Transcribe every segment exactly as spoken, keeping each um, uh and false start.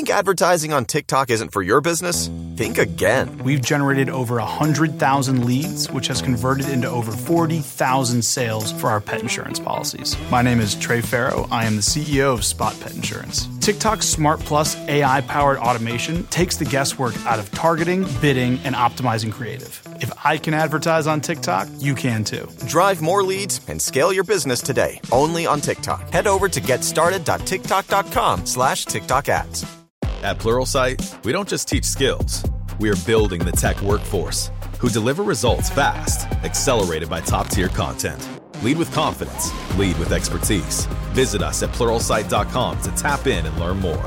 Think advertising on TikTok isn't for your business? Think again. We've generated over one hundred thousand leads, which has converted into over forty thousand sales for our pet insurance policies. My name is Trey Farrow. I am the C E O of Spot Pet Insurance. TikTok's Smart Plus A I-powered automation takes the guesswork out of targeting, bidding, and optimizing creative. If I can advertise on TikTok, you can too. Drive more leads and scale your business today, only on TikTok. Head over to getstarted.tiktok.com slash TikTok ads. At Pluralsight, we don't just teach skills. We are building the tech workforce who deliver results fast, accelerated by top-tier content. Lead with confidence. Lead with expertise. Visit us at pluralsight dot com to tap in and learn more.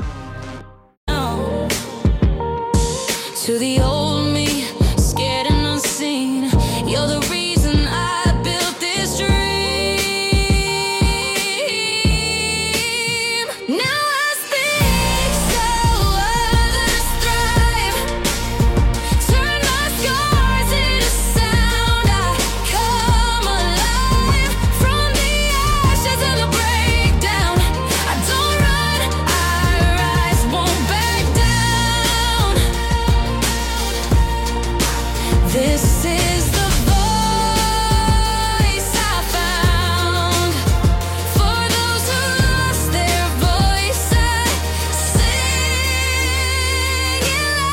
To the old me, scared and unseen, you're the reason I built this dream. Now I speak so others thrive. Turn my scars into sound. I come alive from the ashes and the breakdown. I don't run, I rise, won't back down. This is the voice I found. For those who lost their voice, I sing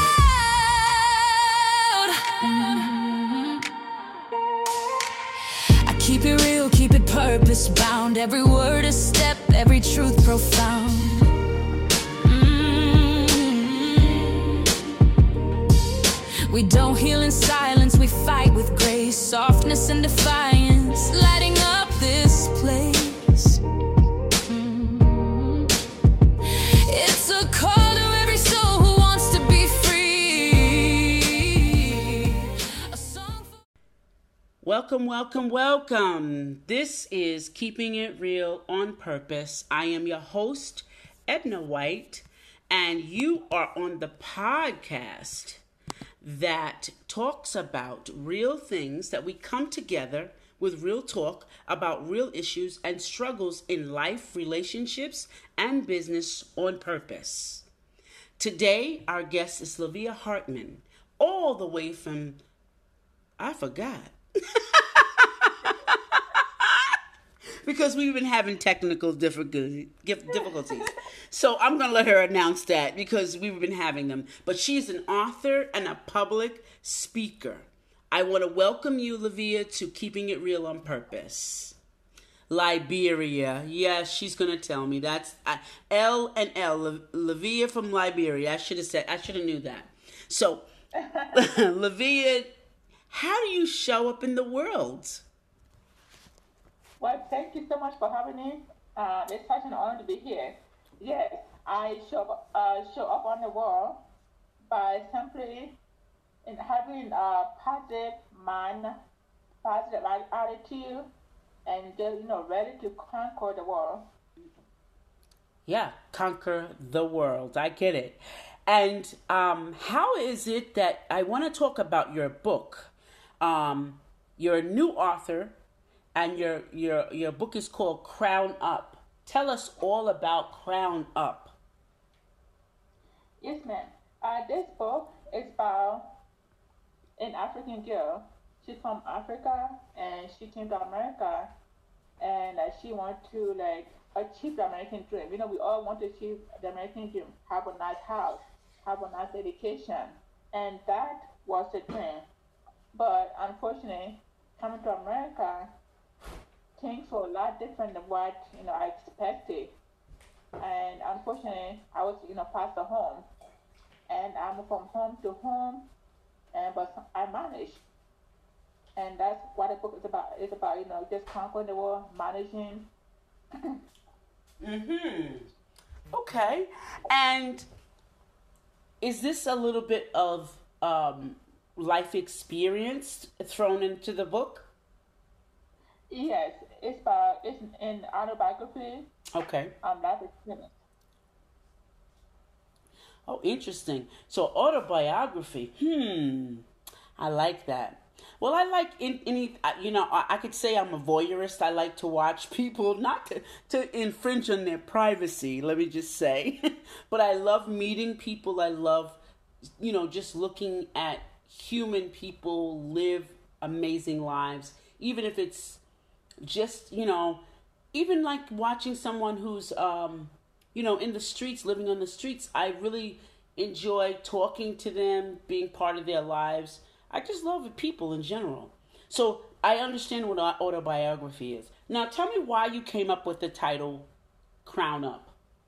it loud. I keep it real, keep it purpose bound. Every word a step, every truth profound. We don't heal in silence, we fight with grace, softness and defiance, lighting up this place. Mm. It's a call to every soul who wants to be free. A song for- Welcome, welcome, welcome. This is Keeping It Real on Purpose. I am your host, Edna White, and you are on the podcast that talks about real things, that we come together with real talk about real issues and struggles in life, relationships, and business on purpose. Today, our guest is Lavia Hartman, all the way from, I forgot. Because we've been having technical difficulty, difficulties. So I'm going to let her announce that because we've been having them. But she's an author and a public speaker. I want to welcome you, Lavia, to Keeping It Real on Purpose. Liberia. Yes, she's going to tell me. That's uh, L and L. Lavia from Liberia. I should have said, I should have knew that. So, Lavia, how do you show up in the world? Well, thank you so much for having me. Uh, it's such an honor to be here. Yes, I show, uh, show up on the world by simply in having a positive mind, positive attitude, and just, you know, ready to conquer the world. Yeah, conquer the world. I get it. And um, how is it that I want to talk about your book? Um, you're a new author. And your your your book is called Crown Up. Tell us all about Crown Up. Yes, ma'am. Uh, this book is about an African girl. She's from Africa, and she came to America, and uh, she wanted to like achieve the American dream. You know, we all want to achieve the American dream, have a nice house, have a nice education, and that was the dream. But unfortunately, coming to America, things were a lot different than what, you know, I expected. And unfortunately, I was, you know, passed the home. And I moved from home to home, and but I managed. And that's what the book is about. It's about, you know, just conquering the world, managing. Mm-hmm. Okay. And is this a little bit of um, life experience thrown into the book? Yes, it's about it's in autobiography. Okay. Um, life experience. Oh, interesting. So autobiography. Hmm. I like that. Well, I like in, any, uh, you know, I, I could say I'm a voyeurist. I like to watch people, not to, to infringe on their privacy, let me just say. But I love meeting people. I love, you know, just looking at human people live amazing lives. Even if it's just, you know, even like watching someone who's, um, you know, in the streets, living on the streets. I really enjoy talking to them, being part of their lives. I just love people in general. So I understand what autobiography is. Now tell me why you came up with the title Crown Up.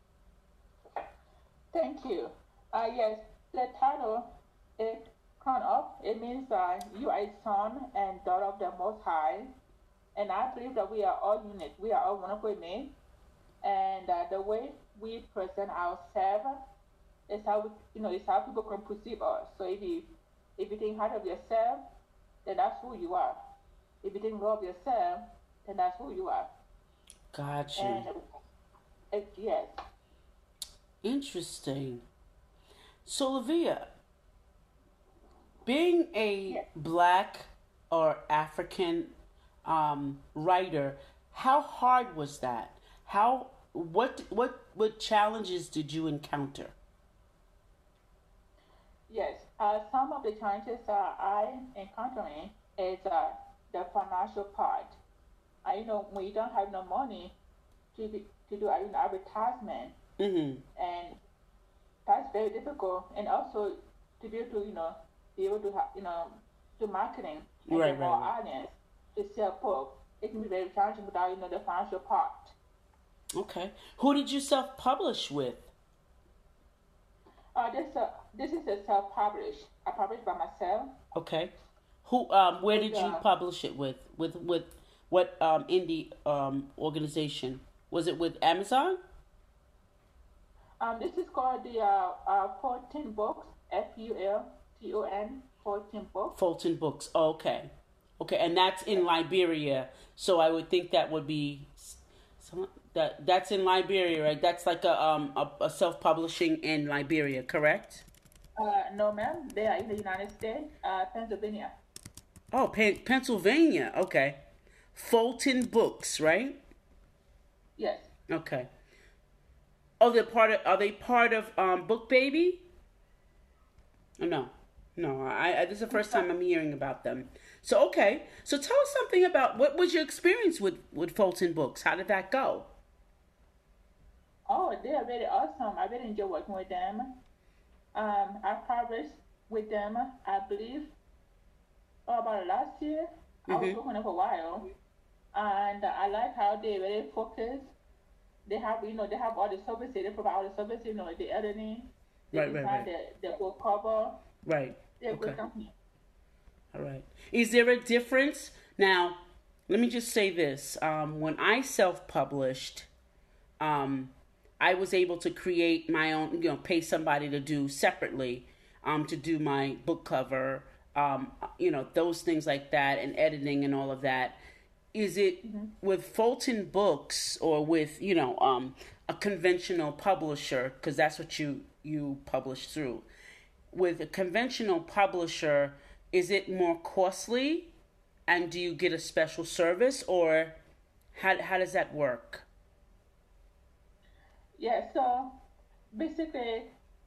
Thank you. Uh, yes, the title is Crown Up. It means uh, you are a son and daughter of the Most High. And I believe that we are all unique. We are all wonderfully made. And uh, the way we present ourselves is how we, you know, it's how people can perceive us. So if you If you think hard of yourself, then that's who you are. If you think low of yourself, then that's who you are. Gotcha. And it, yes. Interesting. So, Lavia, being a yes. Black or African um, writer, how hard was that? How what what what challenges did you encounter? Yes, uh, some of the challenges uh, I'm encountering is uh, the financial part. Uh, you know, when you don't have no money to be, to do an advertisement, mm-hmm. and that's very difficult. And also to be able to, you know, be able to have, you know, do marketing and right, get more right. audience to sell book. It can be very challenging without, you know, the financial part. Okay. Who did you self-publish with? Uh, this uh, this is a self-publish. I publish by myself. Okay. Who? Um. Where with, did you uh, publish it with? With with what um indie um organization? Was it with Amazon? Um. This is called the uh, uh Fulton Books. F U L T O N. Fulton Books. Fulton Books. Oh, okay. Okay, and that's in Liberia. So I would think that would be some that that's in Liberia, right? That's like a um a, a self-publishing in Liberia, correct? Uh, no, ma'am. They are in the United States, uh, Pennsylvania. Oh, Pen- Pennsylvania. Okay. Fulton Books, right? Yes. Okay. Oh, they're part of. Are they part of um Book Baby? Oh, no, no. I, I this is the first time I'm hearing about them. So okay. So tell us something about what was your experience with with Fulton Books? How did that go? Oh, they are very awesome. I really enjoy working with them. Um, I published with them, I believe, oh, about last year. Mm-hmm. I was working with them for a while, and I like how they really focus. They have, you know, they have all the services. They provide all the services, you know, the editing, they right, design right, right. the the book cover. Right. They're a okay. good company. All right. Is there a difference now? Let me just say this: um, when I self-published, um. I was able to create my own, you know, pay somebody to do separately, um, to do my book cover, um, you know, those things like that, and editing and all of that. Is it mm-hmm. with Fulton Books or with, you know, um, a conventional publisher, because that's what you, you publish through. With a conventional publisher, is it more costly, and do you get a special service, or how how does that work? Yeah, so basically,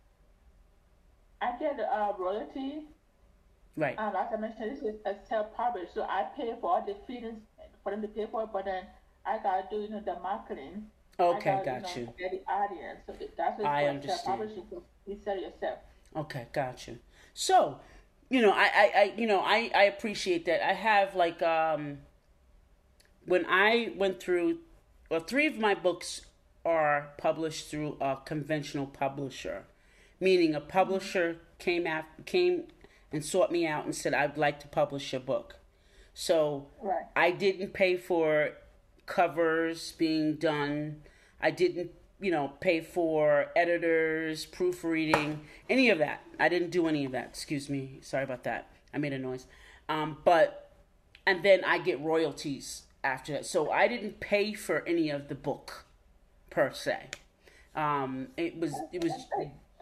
I get a royalty. Right. Um, as I mentioned, this is a self-published, so I pay for all the fees for them to pay for it, but then I gotta do, you know, the marketing. Okay, I gotta, got you. you. Know, get the audience. So that's what I it's understand. self-publishing. So you sell yourself. Okay, got you. So, you know, I, I, I you know, I, I appreciate that. I have like um, when I went through, well, three of my books are published through a conventional publisher, meaning a publisher came after, came and sought me out and said, I'd like to publish a book. So right. I didn't pay for covers being done. I didn't, you know, pay for editors, proofreading, any of that. I didn't do any of that. Excuse me. Sorry about that. I made a noise. Um, but, and then I get royalties after that. So I didn't pay for any of the book per se. Um, it was, it was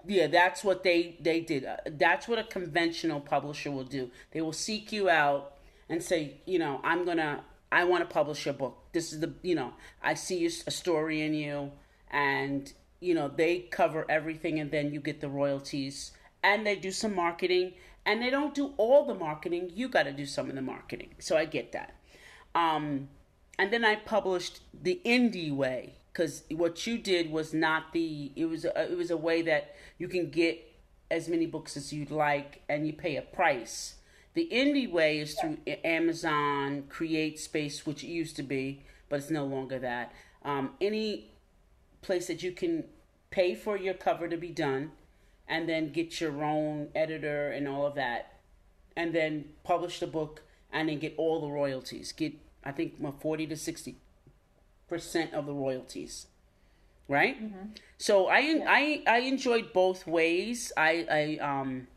Yeah, that's what they they did. Uh, That's what a conventional publisher will do. They will seek you out and say, you know, I'm gonna, I want to publish a book. This is the, you know, I see you- a story in you, and you know they cover everything, and then you get the royalties. And they do some marketing, and they don't do all the marketing. You got to do some of the marketing. So I get that. Um, and then I published the indie way, because what you did was not the, it was a, it was a way that you can get as many books as you'd like, and you pay a price. The indie way is through Amazon, Create Space, which it used to be, but it's no longer that. Um, any place that you can pay for your cover to be done, and then get your own editor and all of that, and then publish the book, and then get all the royalties. Get, I think, what, forty to sixty percent of the royalties, right? Mm-hmm. So I, yeah. I I enjoyed both ways. I I um.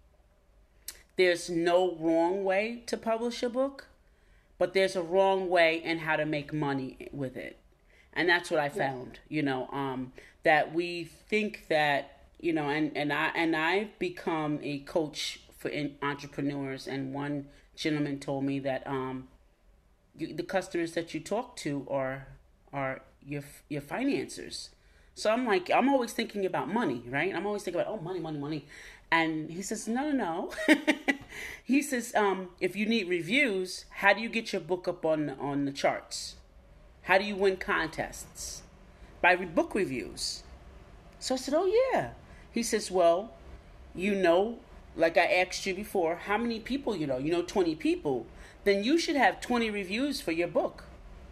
There's no wrong way to publish a book, but there's a wrong way in how to make money with it, and that's what I found. Yeah. You know, um, that we think that. You know, and, and I and I've become a coach for in, entrepreneurs. And one gentleman told me that um, you, the customers that you talk to are are your your financiers. So I'm like, I'm always thinking about money, right? I'm always thinking about oh, money, money, money. And he says, no, no, no. He says, um, if you need reviews, how do you get your book up on on the charts? How do you win contests? By book reviews. So I said, oh yeah. He says, well, you know, like I asked you before, how many people you know? You know twenty people. Then you should have twenty reviews for your book.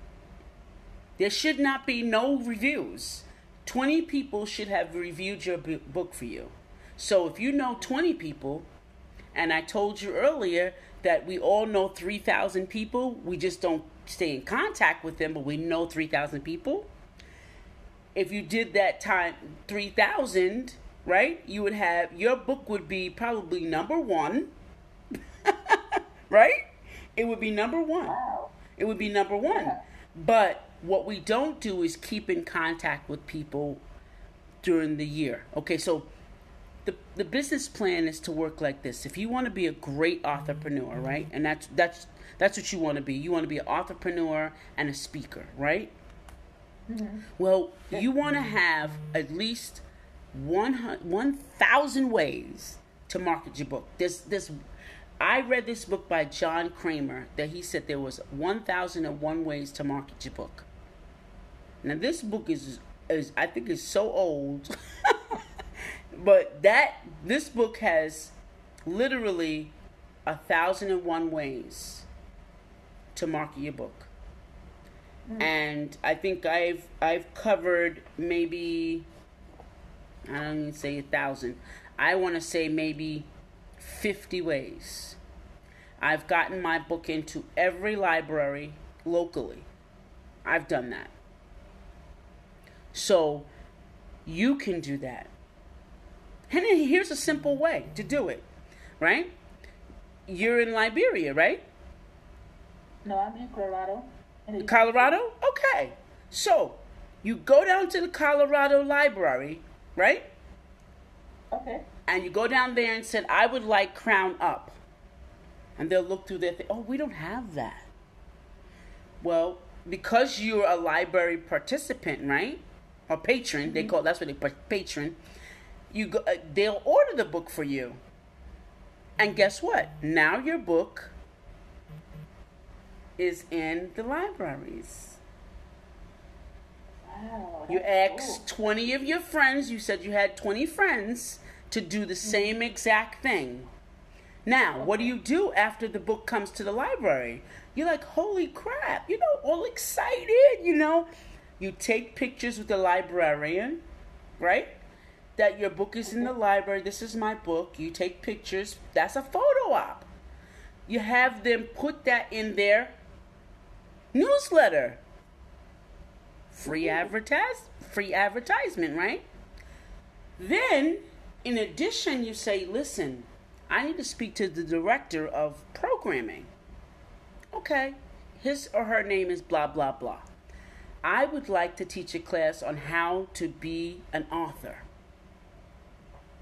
There should not be no reviews. twenty people should have reviewed your b- book for you. So if you know twenty people, and I told you earlier that we all know three thousand people, we just don't stay in contact with them, but we know three thousand people. If you did that time three thousand, right, you would have, your book would be probably number one, right? It would be number one. Wow. It would be number one. Yeah. But what we don't do is keep in contact with people during the year. Okay, so the the business plan is to work like this. If you want to be a great entrepreneur, right, and that's that's that's what you want to be. You want to be an entrepreneur and a speaker, right? Mm-hmm. Well, you want to have at least one thousand ways to market your book. This, this, I read this book by John Kramer that he said there was one thousand one ways to market your book. Now, this book is, is I think, is so old, but that this book has literally one thousand one ways to market your book. Mm. And I think I've I've covered maybe, I don't even say a thousand. I want to say maybe fifty ways. I've gotten my book into every library locally. I've done that. So you can do that. And then here's a simple way to do it, right? You're in Liberia, right? No, I'm in Colorado. Colorado? Okay. So you go down to the Colorado Library, right? Okay. And you go down there and said, I would like Crown Up. And they'll look through their thing. Oh, we don't have that. Well, because you're a library participant, right? Or patron, mm-hmm. they call that's what they patron. You go, uh, they'll order the book for you. And guess what? Now your book is in the libraries. Wow, you asked cool. twenty of your friends, you said you had twenty friends to do the same exact thing. Now, okay. What do you do after the book comes to the library? You're like, holy crap, you know, all excited, you know. You take pictures with the librarian, right? That your book is in the library. This is my book. You take pictures. That's a photo op. You have them put that in their newsletter. Free advertise, free advertisement, right? Then, in addition, you say, listen, I need to speak to the director of programming. Okay, his or her name is blah, blah, blah. I would like to teach a class on how to be an author.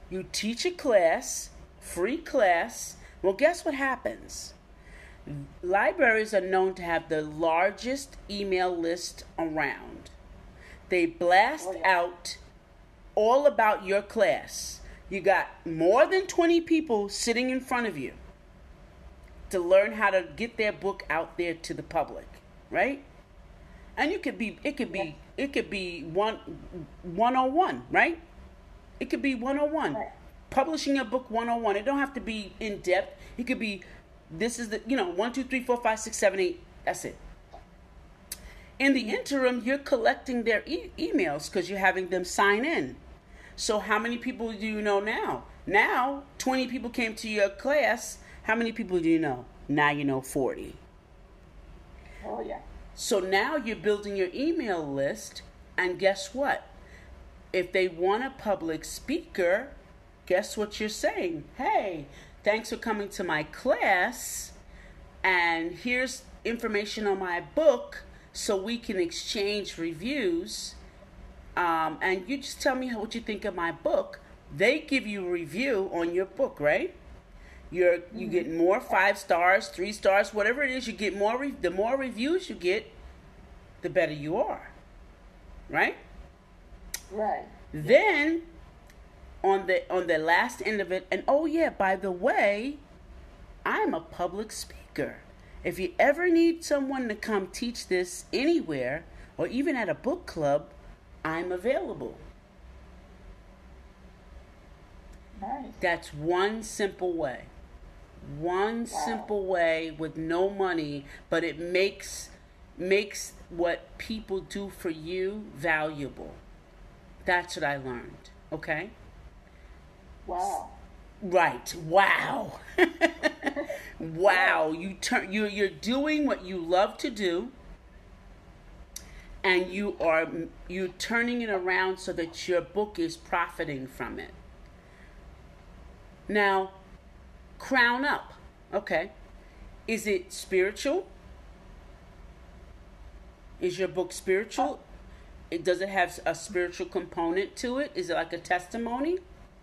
You teach a class, free class. Well, guess what happens? Libraries are known to have the largest email list around. They blast oh, yeah. out all about your class. You got more than twenty people sitting in front of you to learn how to get their book out there to the public, right? And you could be, it could be, it could be one, one oh one, right? It could be one oh one. Right. Publishing a book one oh one. It don't have to be in depth. It could be, this is the, you know, one, two, three, four, five, six, seven, eight. That's it. In the interim, you're collecting their e- emails because you're having them sign in. So how many people do you know now? Now, twenty people came to your class. How many people do you know? Now you know forty. Oh, yeah. So now you're building your email list, and guess what? If they want a public speaker, guess what you're saying? Hey, thanks for coming to my class, and here's information on my book so we can exchange reviews. Um, and you just tell me how, what you think of my book. They give you a review on your book, right? You're you get more five stars, three stars, whatever it is. You get more. Re- the more reviews you get, the better you are, right? Right. Then, on the on the last end of it, and oh yeah, by the way, I'm a public speaker. If you ever need someone to come teach this anywhere, or even at a book club, I'm available. Nice. That's one simple way. One wow. simple way with no money, but it makes makes what people do for you valuable. That's what I learned. Okay? Wow. Right. Wow. Wow. You turn you you're doing what you love to do. And you are you turning it around so that your book is profiting from it. Now, crown up. Okay. Is it spiritual? Is your book spiritual? It does it have a spiritual component to it? Is it like a testimony?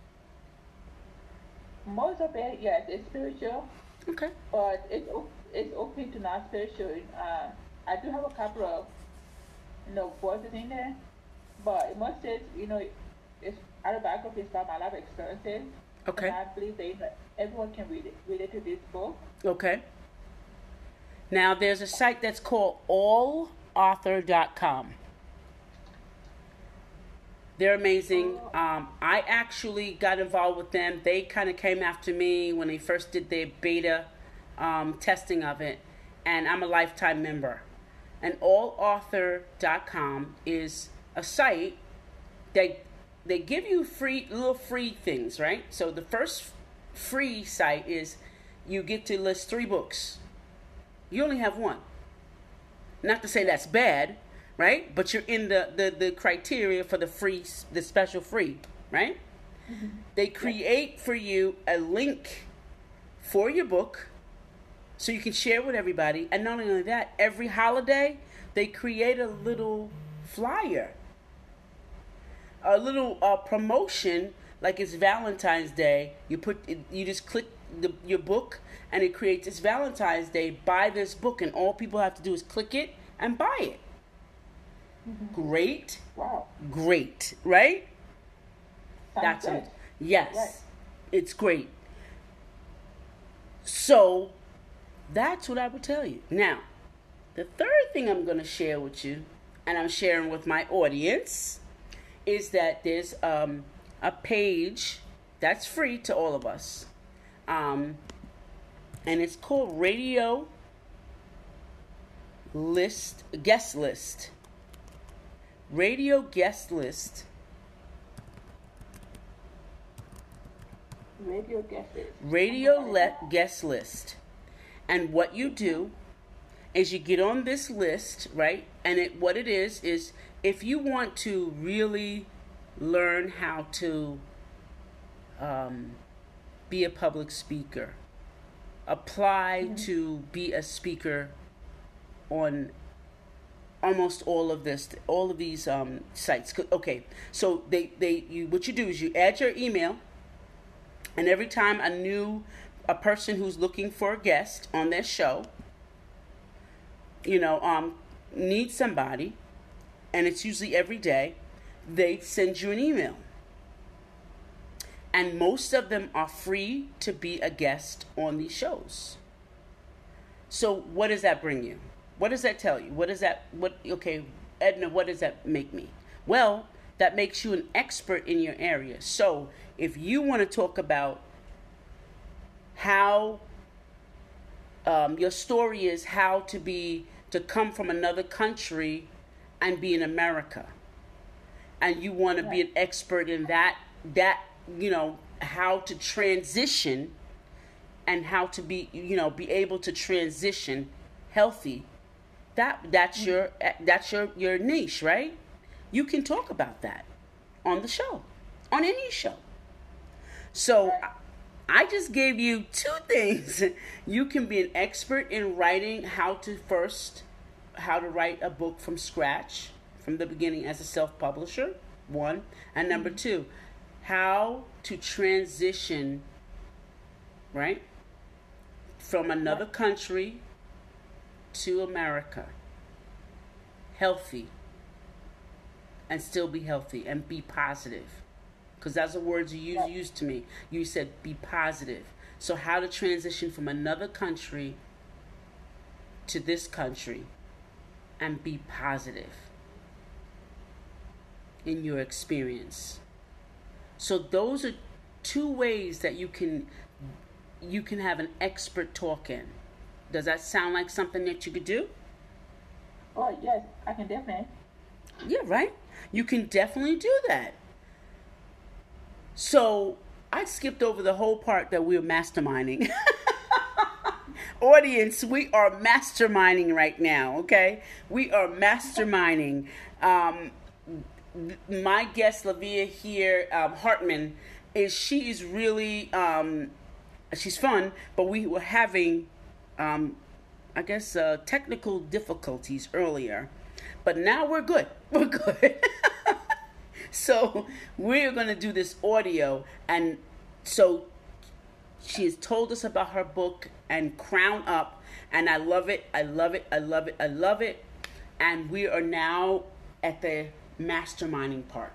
Most of it, yes, it's spiritual. Okay. But it's it's open to non-spiritual. Uh, I do have a couple of you know, voices in there, but most of it, you know, it's autobiography about my life experiences. Okay. And I believe that everyone can read it, relate to this book. Okay. Now, there's a site that's called all author dot com. They're amazing. Um, I actually got involved with them. They kind of came after me when they first did their beta um, testing of it, and I'm a lifetime member. And all author dot com is a site that they give you free little free things, right? So the first free site is you get to list three books. You only have one. Not to say that's bad, right? But you're in the, the, the criteria for the free, the special free, right? Mm-hmm. They create for you a link for your book so you can share with everybody. And not only that, every holiday, they create a little flyer, a little uh, promotion, like it's Valentine's Day. You put, you just click the, your book, and it creates it's Valentine's Day. Buy this book, and all people have to do is click it and buy it. Mm-hmm. Great, wow, great, right? Sounds That's good. A, yes, right. It's great. So that's what I would tell you. Now, the third thing I'm going to share with you, and I'm sharing with my audience, is that there's um, a page that's free to all of us. Um, and it's called Radio List, Guest List. Radio Guest List. Radio Guest List. Radio le- Guest List. And what you do is you get on this list, right? And it, what it is, is if you want to really learn how to um, be a public speaker, apply mm-hmm. to be a speaker on almost all of this, all of these um, sites. Okay, so they, they, you, what you do is you add your email, And every time a new, a person who's looking for a guest on their show, you know, um, needs somebody, and it's usually every day, they send you an email. And most of them are free to be a guest on these shows. So what does that bring you? What does that tell you? What does that, what, okay, Edna, what does that make me? Well, that makes you an expert in your area. So if you want to talk about how um, your story is how to be, to come from another country and be in America, and you want to be an expert in that, that, you know, how to transition and how to be, you know, be able to transition healthy, that that's your, that's your, your niche, right? You can talk about that on the show, on any show. So I just gave you two things. You can be an expert in writing, how to first, how to write a book from scratch, from the beginning as a self-publisher, one. And number two, how to transition, right, from another country to America, healthy, and still be healthy and be positive. Because that's the words you used, used to me. You said be positive. So how to transition from another country to this country and be positive in your experience. So those are two ways that you can you can have an expert talk in. Does that sound like something that you could do? Oh, yes, I can definitely. Yeah, right? You can definitely do that. So I skipped over the whole part that we were masterminding. Audience, we are masterminding right now, okay? We are masterminding. Um, my guest, Lavia here, um, Hartman, is she is really, um, she's fun, but we were having, um, I guess, uh, technical difficulties earlier. But now we're good. We're good. So we're going to do this audio. And so she has told us about her book and Crown Up. And I love it. I love it. I love it. I love it. And we are now at the masterminding part.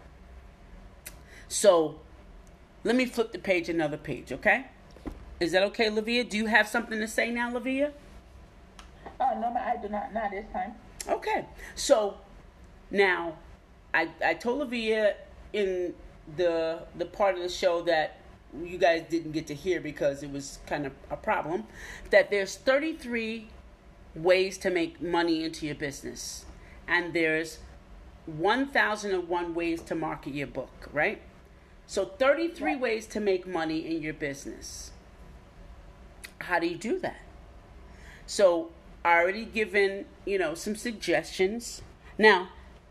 So let me flip the page, another page, okay? Is that okay, Lavia? Do you have something to say now, Lavia? Oh, no, I do not. Not this time. Okay. So now I I told Lavia in the the part of the show that you guys didn't get to hear because it was kind of a problem, that there's thirty-three ways to make money into your business. And there's one thousand one ways to market your book, right? So thirty-three yeah. ways to make money in your business. How do you do that? So I already given, you know, some suggestions. Now,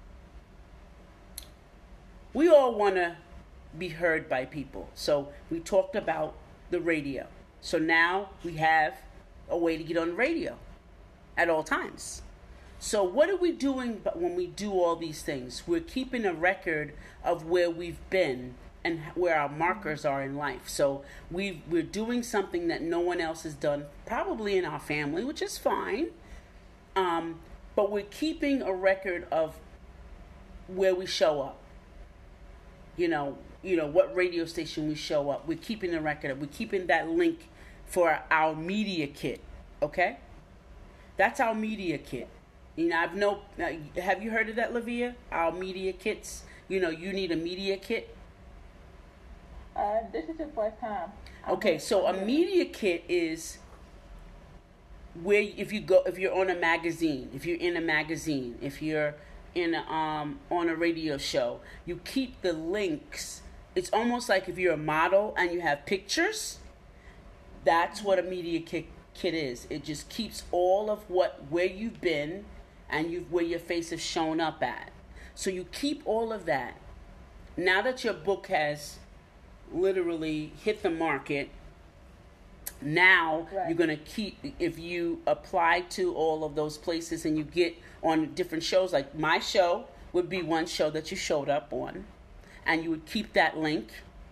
we all want to be heard by people. So we talked about the radio. So now we have a way to get on the radio at all times. So what are we doing when we do all these things? We're keeping a record of where we've been and where our markers are in life. So we've, we're doing something that no one else has done, probably in our family, which is fine. Um, but we're keeping a record of where we show up. You know, you know, what radio station we show up. We're keeping a record of. We're keeping that link for our media kit. Okay? That's our media kit. You know, I've no. Have you heard of that, Lavia? Our media kits. You know, you need a media kit. Uh, this is the first time. Okay, so a media kit is where if you go, if you're on a magazine, if you're in a magazine, if you're in a, um on a radio show, you keep the links. It's almost like if you're a model and you have pictures. That's what a media kit kit is. It just keeps all of what where you've been and you where your face has shown up at. So you keep all of that. Now that your book has literally hit the market, now right. You're going to keep, if you apply to all of those places and you get on different shows, like my show would be one show that you showed up on, and you would keep that link.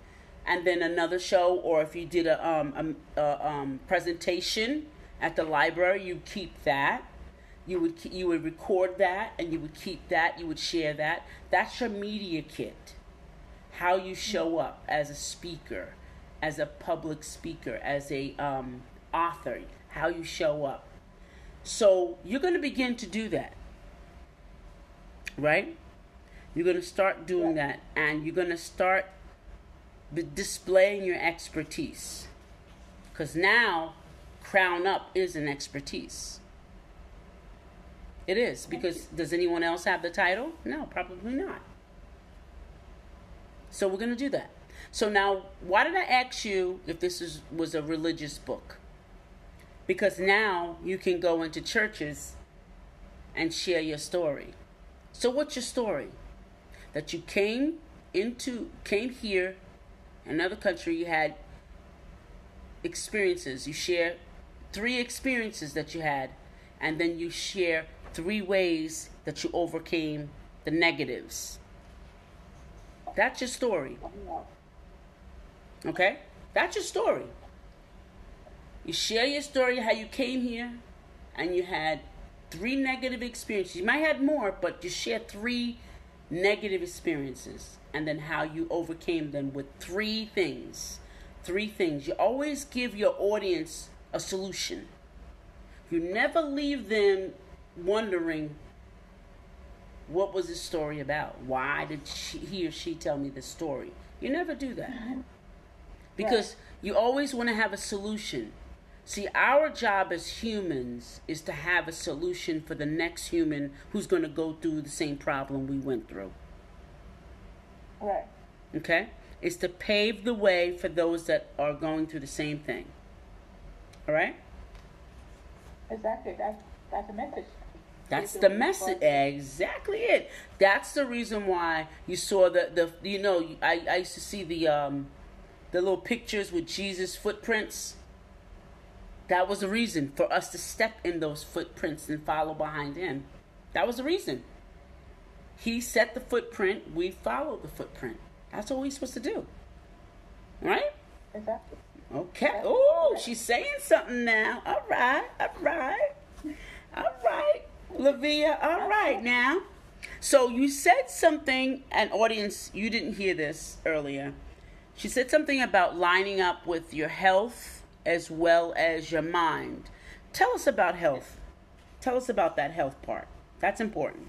and then another show, or if you did a um a, a um presentation at the library, you keep that. You would you would record that, and you would keep that. You would share that. That's your media kit. How you show up as a speaker, as a public speaker, as a um, author. How you show up. So you're going to begin to do that, right? You're going to start doing that, and you're going to start b- displaying your expertise. Because now, Crown Up is an expertise. It is, because does anyone else have the title? No, probably not. So we're going to do that. So now, why did I ask you if this is, was a religious book? Because now you can go into churches and share your story. So what's your story? That you came into, came here, another country, you had experiences. You share three experiences that you had, and then you share three ways that you overcame the negatives. That's your story. Okay? That's your story. You share your story, how you came here, and you had three negative experiences. You might have had more, but you share three negative experiences, and then how you overcame them with three things. Three things. You always give your audience a solution. You never leave them wondering, what was this story about? Why did she, he or she tell me this story? You never do that. Because you always want to have a solution. See, our job as humans is to have a solution for the next human who's going to go through the same problem we went through. Right. Okay? It's to pave the way for those that are going through the same thing. All right? Exactly. That's, that's the message. That's the message. Exactly it. That's the reason why you saw the, the you know, I, I used to see the um the little pictures with Jesus' footprints. That was the reason for us to step in those footprints and follow behind him. That was the reason. He set the footprint, we followed the footprint. That's what we're supposed to do. Right? Exactly. Okay. Oh, she's saying something now. All right. All right. All right. Lavia, all right now. So you said something, an audience, you didn't hear this earlier. She said something about lining up with your health as well as your mind. Tell us about health. Tell us about that health part. That's important.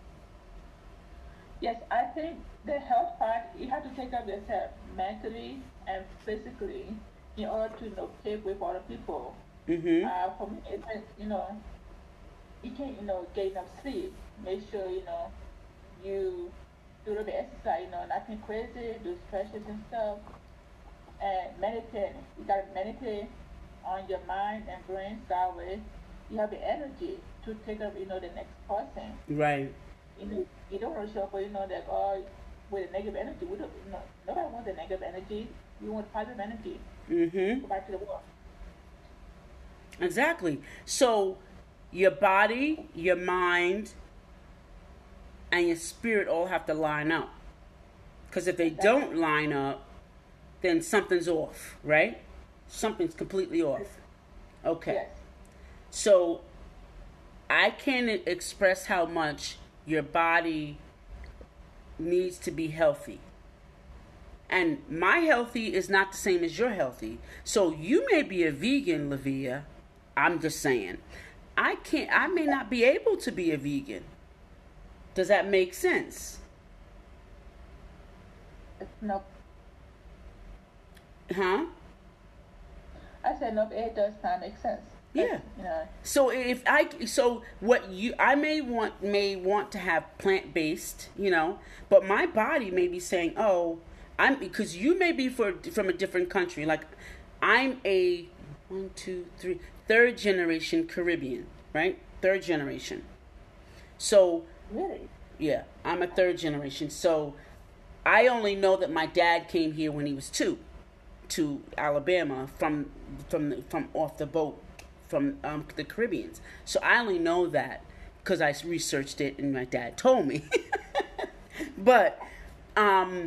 Yes, I think the health part, you have to take care of yourself mentally and physically in order to, you know, take with other people. Mm-hmm. Uh, for me, it's, you know, you can, you know, get enough sleep. Make sure, you know, you do a little bit of exercise, you know, nothing crazy, do stretches and stuff. And meditate. You got to meditate on your mind and brain, so that way you have the energy to take up, you know, the next person. Right. You know, you don't want to show up, you know, like, oh, with a negative energy. We don't, you know, nobody wants a negative energy. You want positive energy. Mm-hmm. Go back to the world. Exactly. So your body, your mind, and your spirit all have to line up. Because if they don't line up, then something's off, right? Something's completely off. Okay. Yes. So I can't express how much your body needs to be healthy. And my healthy is not the same as your healthy. So you may be a vegan, Lavia. I'm just saying. I can't, I may not be able to be a vegan. Does that make sense? No. Huh? I said, no, it does not make sense. Yeah. You know, So if I, so what you, I may want, may want to have plant-based, you know, but my body may be saying, oh, I'm, because you may be for, from a different country. Like I'm a one, two, three, third generation Caribbean, right? Third generation. So really? yeah, I'm a third generation. So I only know that my dad came here when he was two to Alabama from, from, the, from off the boat from um, the Caribbeans. So I only know that because I researched it and my dad told me. But um,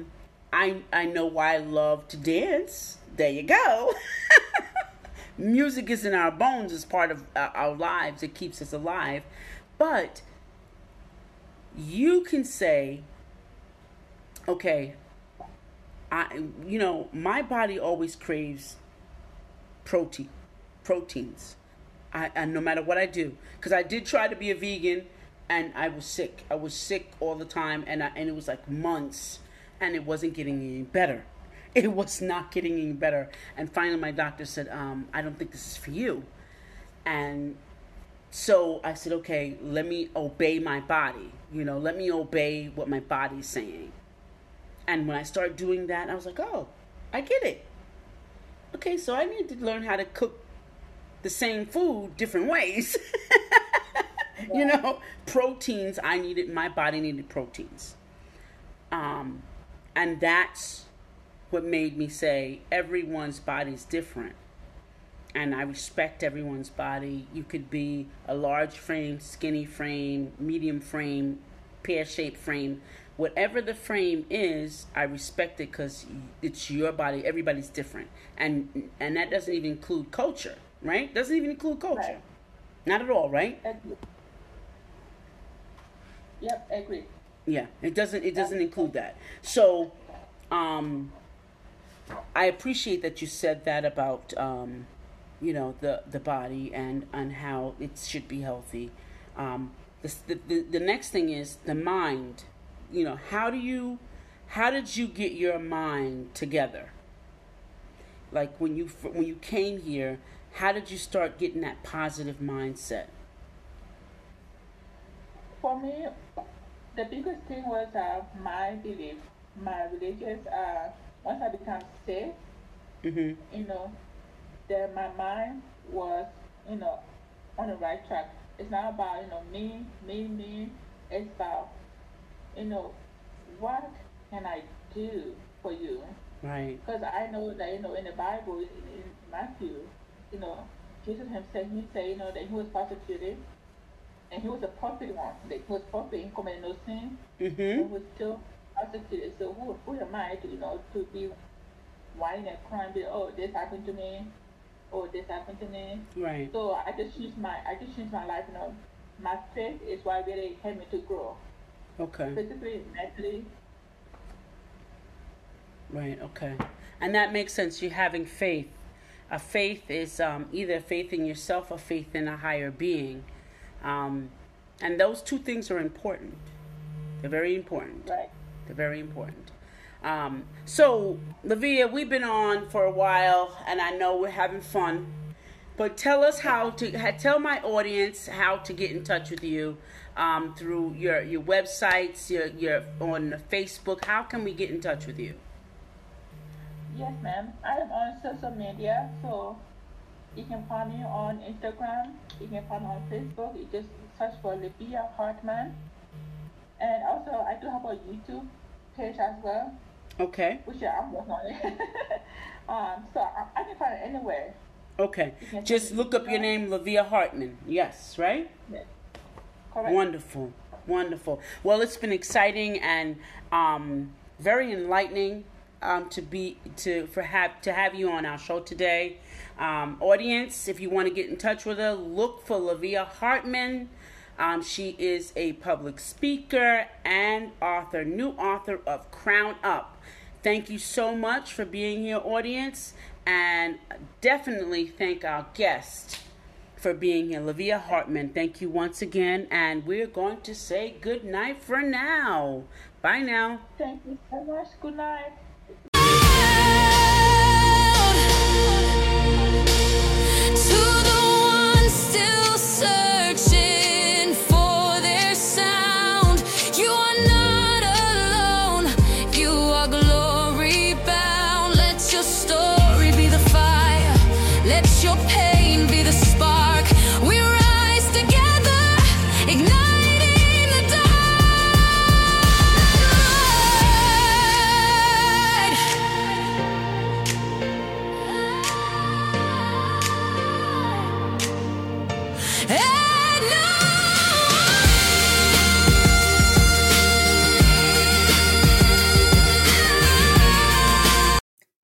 I I know why I love to dance. There you go. Music is in our bones, it's part of our lives. It keeps us alive. But you can say, okay, I you know, my body always craves protein, proteins. I, and no matter what I do, because I did try to be a vegan, and I was sick. I was sick all the time, and I, and it was like months, and it wasn't getting any better. It was not getting any better. And finally, my doctor said, um, "I don't think this is for you." And so I said, "Okay, let me obey my body. You know, let me obey what my body's saying." And when I started doing that, I was like, "Oh, I get it. Okay, so I need to learn how to cook the same food different ways." You know, proteins, I needed, my body needed proteins. Um, and that's what made me say everyone's body's different. And I respect everyone's body. You could be a large frame, skinny frame, medium frame, pear-shaped frame. Whatever the frame is, I respect it because it's your body. Everybody's different. And and that doesn't even include culture, right? Doesn't even include culture. Right. Not at all, right? Agree. Yep, I agree. Yeah, it doesn't it doesn't include that. So, um, I appreciate that you said that about um, you know, the the body and and how it should be healthy. Um, the the the next thing is the mind. You know, how do you how did you get your mind together? Like when you when you came here, how did you start getting that positive mindset? For me, the biggest thing was uh, my belief, my religious. Uh, once I became safe, Mm-hmm. you know, that my mind was, you know, on the right track. It's not about, you know, me, me, me. It's about, you know, what can I do for you? Right. Because I know that, you know, in the Bible, in, in Matthew, you know, Jesus himself, he said, you know, that he was persecuted. And he was a perfect one. Like, he was perfect, he committed no sin. Mm-hmm. And he was still persecuted. So who, who am I to, you know, to be whining and crying, be, oh, this happened to me, oh, this happened to me. Right. So I just changed my, I just changed my life, you know. My faith is what really helped me to grow. Okay. Physically, mentally. Right, okay. And that makes sense. You're having faith. A faith is um, either faith in yourself or faith in a higher being. Um, and those two things are important. They're very important. Right. They're very important. Um, so, Lavia, we've been on for a while, and I know we're having fun. But tell us how to, tell my audience how to get in touch with you um, through your, your websites, your, your on Facebook. How can we get in touch with you? Yes, ma'am. I'm on social media, so you can find me on Instagram. You can find me on Facebook. You just search for Lavia Hartman. And also, I do have a YouTube page as well. Okay. Which I'm working on it. um, so I, I can find it anywhere. Okay. Just look up your name, Lavia Hartman. Yes, right? Yes. Correct. Wonderful. Wonderful. Well, it's been exciting and um, very enlightening um, to be to for have to have you on our show today. Um, audience, if you want to get in touch with her, look for Lavia Hartman. Um, she is a public speaker and author, new author of Crown Up. Thank you so much for being here, audience, and definitely thank our guest for being here, Lavia Hartman. Thank you once again, and we're going to say good night for now. Bye now. Thank you so much. Good night.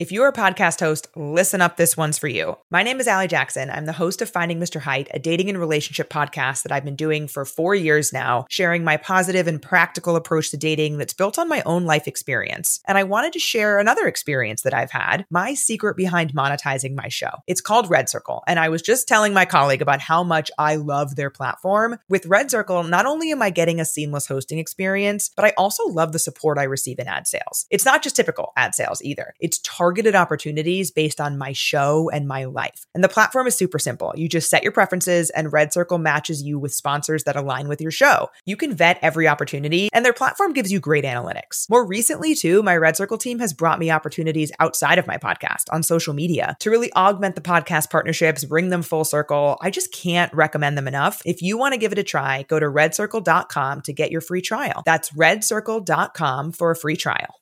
If you're a podcast host, listen up, this one's for you. My name is Allie Jackson. I'm the host of Finding Mister Height, a dating and relationship podcast that I've been doing for four years now, sharing my positive and practical approach to dating that's built on my own life experience. And I wanted to share another experience that I've had, my secret behind monetizing my show. It's called Red Circle, and I was just telling my colleague about how much I love their platform. With Red Circle, not only am I getting a seamless hosting experience, but I also love the support I receive in ad sales. It's not just typical ad sales either. It's targeted opportunities based on my show and my life. And the platform is super simple. You just set your preferences and Red Circle matches you with sponsors that align with your show. You can vet every opportunity and their platform gives you great analytics. More recently too, my Red Circle team has brought me opportunities outside of my podcast on social media to really augment the podcast partnerships, bring them full circle. I just can't recommend them enough. If you want to give it a try, go to red circle dot com to get your free trial. That's red circle dot com for a free trial.